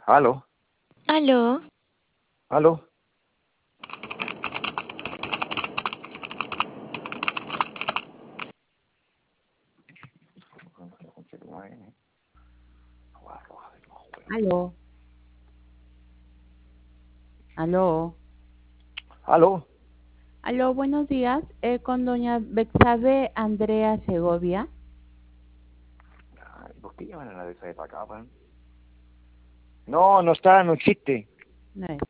Aló, Aló, aló. Aló, aló, Aló. aló, buenos días. Con doña Betsabe Andrea Segovia. Ay, ¿por qué llaman a la de esa de para acá, weón? No, no está, no existe. No es.